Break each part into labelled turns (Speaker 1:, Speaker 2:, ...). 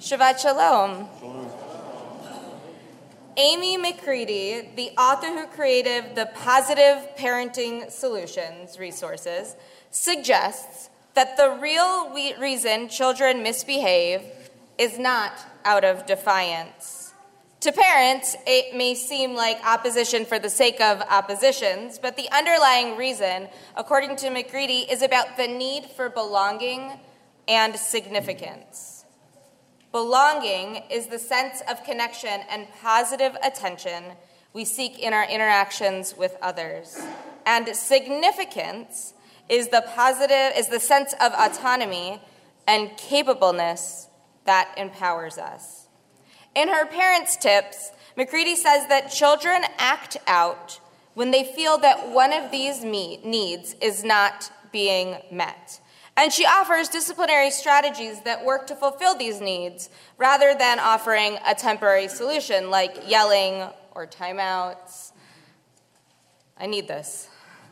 Speaker 1: Shabbat Shalom. Amy McCready, the author who created the Positive Parenting Solutions resources, suggests that the real reason children misbehave is not out of defiance. To parents, it may seem like opposition for the sake of oppositions, but the underlying reason, according to McCready, is about the need for belonging and significance. Belonging is the sense of connection and positive attention we seek in our interactions with others. And significance is the sense of autonomy and capableness that empowers us. In her Parents' Tips, McCready says that children act out when they feel that one of these needs is not being met. And she offers disciplinary strategies that work to fulfill these needs rather than offering a temporary solution like yelling or timeouts. I need this.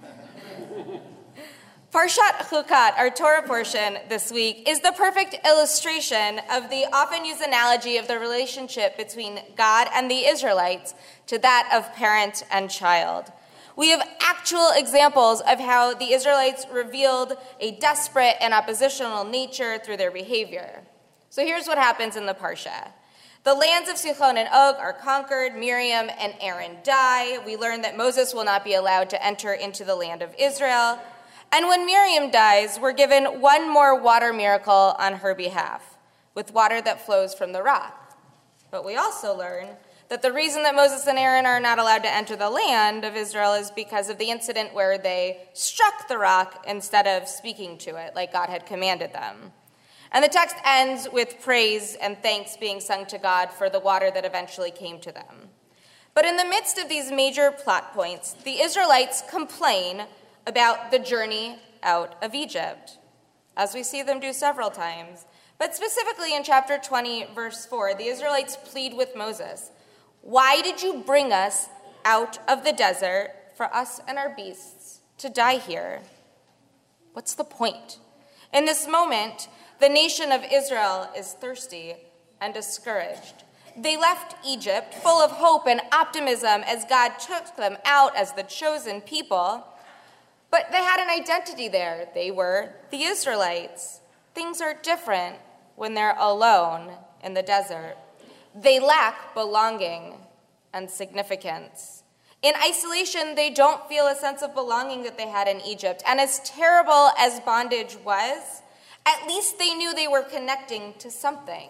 Speaker 1: Parshat Chukat, our Torah portion this week, is the perfect illustration of the often used analogy of the relationship between God and the Israelites to that of parent and child. We have actual examples of how the Israelites revealed a desperate and oppositional nature through their behavior. So here's what happens in the Parsha. The lands of Sichon and Og are conquered. Miriam and Aaron die. We learn that Moses will not be allowed to enter into the land of Israel. And when Miriam dies, we're given one more water miracle on her behalf, with water that flows from the rock. But we also learn that the reason that Moses and Aaron are not allowed to enter the land of Israel is because of the incident where they struck the rock instead of speaking to it like God had commanded them. And the text ends with praise and thanks being sung to God for the water that eventually came to them. But in the midst of these major plot points, the Israelites complain about the journey out of Egypt, as we see them do several times. But specifically in chapter 20, verse 4, the Israelites plead with Moses, "Why did you bring us out of the desert for us and our beasts to die here?" What's the point? In this moment, the nation of Israel is thirsty and discouraged. They left Egypt full of hope and optimism as God took them out as the chosen people, but they had an identity there. They were the Israelites. Things are different when they're alone in the desert. They lack belonging and significance. In isolation, they don't feel a sense of belonging that they had in Egypt. And as terrible as bondage was, at least they knew they were connecting to something.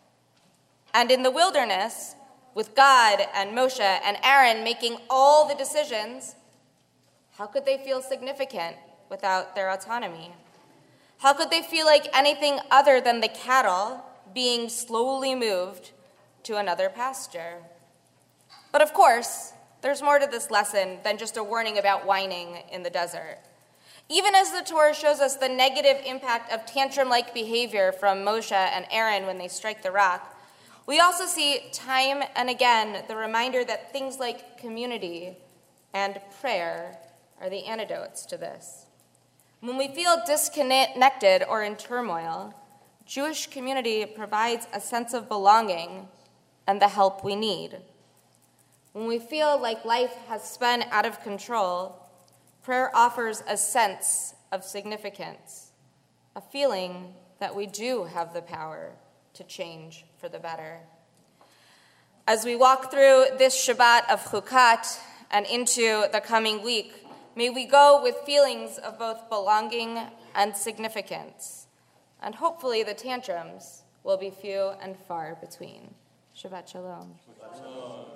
Speaker 1: And in the wilderness, with God and Moshe and Aaron making all the decisions, how could they feel significant without their autonomy? How could they feel like anything other than the cattle being slowly moved to another pasture? But of course, there's more to this lesson than just a warning about whining in the desert. Even as the Torah shows us the negative impact of tantrum-like behavior from Moshe and Aaron when they strike the rock, we also see time and again the reminder that things like community and prayer are the antidotes to this. When we feel disconnected or in turmoil, Jewish community provides a sense of belonging and the help we need. When we feel like life has spun out of control, prayer offers a sense of significance, a feeling that we do have the power to change for the better. As we walk through this Shabbat of Chukat and into the coming week, may we go with feelings of both belonging and significance, and hopefully the tantrums will be few and far between. Shabbat Shalom. Shabbat Shalom.